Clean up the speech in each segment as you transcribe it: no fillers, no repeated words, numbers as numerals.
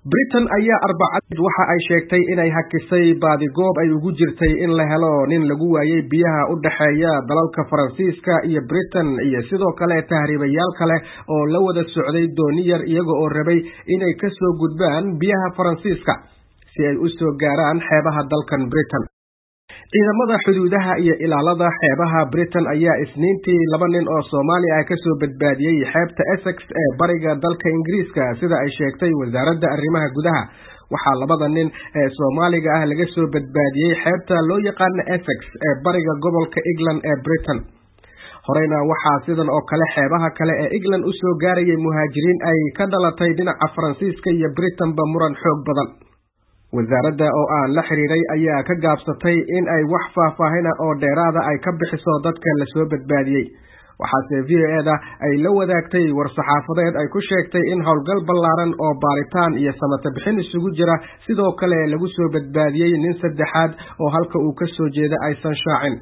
Britain ayaa Arbacad waxa ay sheegtay inay hakisay baadigoob ay ugu jirtay in la helo nin lagu waayay biyaha u dhaxeeya dalalka Faransiiska iyo Britain iyo sidoo kale tahriibayaal kale oo la wada socday dooniyar iyaga oo rabay inay ka soo gudbaan biyaha Faransiiska si ay u soo gaaraan xeebaha dalkan Britain. ciidamada xuduudaha iyo ilaalada xeebaha Britain ayaa isniintii 2 nin oo Soomaali ah ka soo badbaadiyay xeebta Essex ee bariga dalka Ingiriiska sida ay sheegtay wasaaradda arrimaha gudaha. waxaa 2 nin ee Soomaaliga ah laga soo badbaadiyay xeebta loo yaqaan Essex ee bariga gobolka England ee Britain. horeyna waxaa sidan oo kale xeebaha kale ee England u soo gaarayay muhaajiriin ay ka dhalatay dhinaca Faransiiska iyo Britain ba muran xoog badan. wasaaradda oo aan la xiriiray ayaa ka gaabsatay in ay wax faahfaahin oo dheeraad ah ay ka bixiso dadka la soo badbaadiyay. waxaase VOA-da ay la wadaagtay war-saxaafadeed ay ku sheegtay in howlgal ballaaran oo baaritaan iyo samata bixin isugu jira sidoo kale lagu soo badbaadiyay nin saddexaad oo halka uu ka soo jeeda aysan shaacin.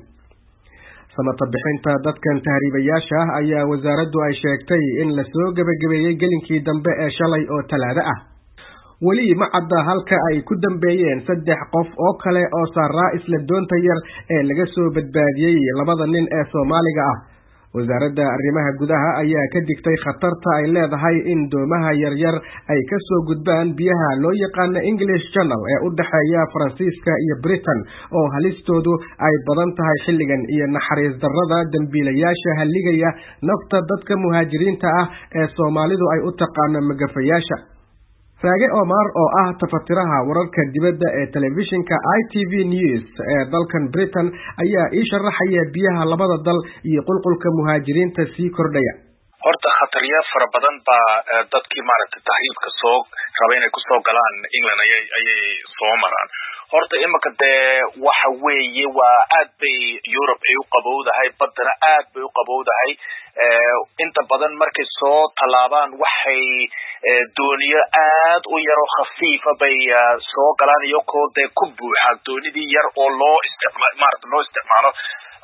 samata bixinta dadkan tahriibayaasha ah ayaa wasaaraddu ay sheegtay in la soo gabagabeeyay gelinkii dambe ee shalay oo Talaado ah. weli ma cadda halka ay ku dambeeyeen 3 qof oo kale oo saaraa isla doonta yar ee laga soo badbaadiyay 2 nin ee Soomaaliga ah. wasaaradda arrimaha gudaha ayaa ka digtay khatarta ay leedahay in doomaha yaryar ay ka soo gudbaan biyaha loo yaqaan English Channel ee u dhaxeeya Faransiiska iyo Britain oo halistoodu ay badan tahay xilligan iyo naxariis darrada dambiilayaasha haligaya nafta dadka muhaajiriinta ah ee Soomaalidu ay u taqaan magafayaasha. Raage Omar oo ah tafatiraha wararka dibadda ee telefishinka ITV News ee dalkan Britain ayaa ii sharaxaya biyaha labada dal iyo qulqulka muhaajiriinta sii kordhaya. horta khatariya fara badan baa dadkii maaragtay tahriibka soo rabay inay ku soo galaan England ayay soo maraan. horta imaka waxa weeye waa aad bay Europe ay u qabowdahay, badana aad bay u qabowdahay. inta badan markay soo talaabaan waxay dooniyo aad u yar oo khafiifa bay soo galaan iyagoo ku buuxa doonidii yar oo loo isticmaalo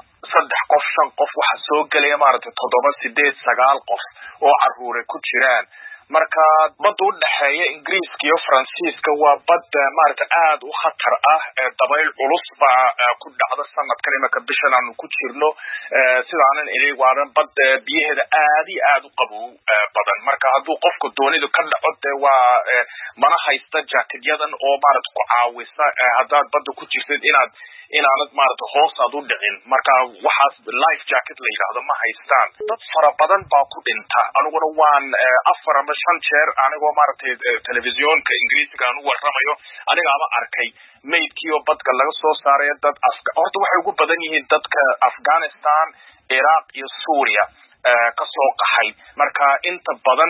3 qof 5 qof waxa soo galaya 7 8 9 qof oo caruure ku jiraan. marka badda u dhaxeeya Ingiriiska iyo Faransiiska waa bad aad u khatar ah. dabayl culus baa ku dhacda sanadkan imaka bishan aanu ku jirno. sidaanan ilay waadan bad biyaheeda aad iyo aad u qabow badan. marka hadduu qofku doonidu ka dhaco waa mana haysta jaakadyadan oo ku caawisa haddaad badda ku jirtid inaanad hoos aad u dhicin. marka waxaas life jacket la yiraahdo ma haystaan. dad fara badan baa ku dhinta. aniguna waan 4 ama 5 jeer anigoo telefisyoonka Ingiriiska aan u warramayo anigaaba arkay meydkii oo badka laga soo saaray dad horta waxay ugu badan yihiin dadka Afghanistan, Iraq iyo Syria ka soo qaxay. marka inta badan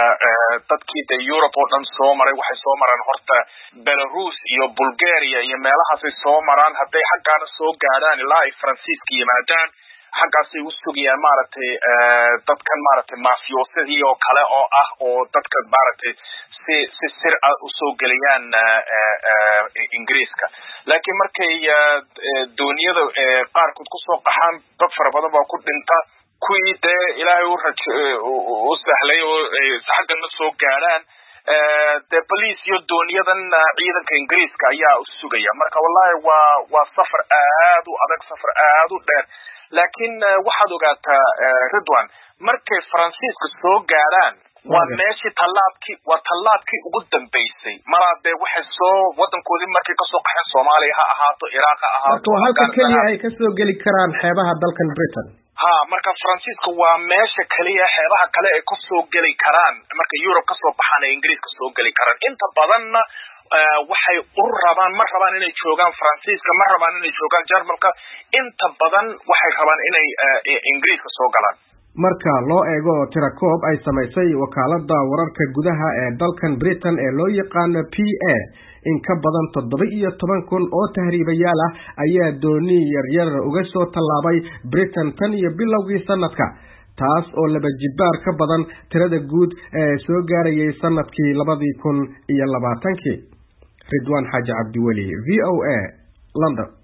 dadkii Europe oo dhan soo maray waxay soo maraan horta Belarus iyo Bulgaria iyo meelahaas ay soo maraan. hadday xaggaana soo gaadhaan ilaa ay Faransiiska yimaadaan xaggaasay u sugayaan dadkan mafiosadii oo kale oo ah oo dadka si sir ah u soo gelayaan Ingiriiska. laakiin markay dooniyada qaarkood ku soo qaxaan dad fara badan baa ku dhinta. kuwii ilaahay u sahlay oo xaggana soo gaadhaan police iyo dooniyadan ciidanka Ingiriiska ayaa u sugaya. marka wallahi waa safar aad u adag, safar aad u dheer. laakiin waxaad ogaataa Ridwan, markay Faransiiska soo gaaraan waa meeshii tallaabkii ugu dambeysay. marade waxay soo wadankoodii markay ka soo qaxeen Soomaaliya ha ahaato, Iraq ha ahaato, halka kaliya ay ka soo geli karaan xeebaha dalkan Britain. marka Faransiiska waa meesha kaliya xeebaha kale ay ka soo geli karaan marka Europe ka soo baxaan ee Ingiriiska soo geli karaan. inta badanna waxay ma rabaan inay joogaan Faransiiska, ma rabaan inay joogaan Jarmalka. inta badan waxay rabaan inay Ingiriiska soo galaan. marka loo eego tirakoob ay samaysay wakaaladda wararka gudaha ee dalkan Britain ee loo yaqaan PA, in ka badan 17,000 oo tahriibayaal ah ayaa dooni yaryar uga soo tallaabay Britain tan iyo bilowgii sanadka, taas oo 2 jibaar ka badan tirada guud ee soo gaarayay sanadkii 2020. Ridwan Xaaji Cabdiweli, VOA, London.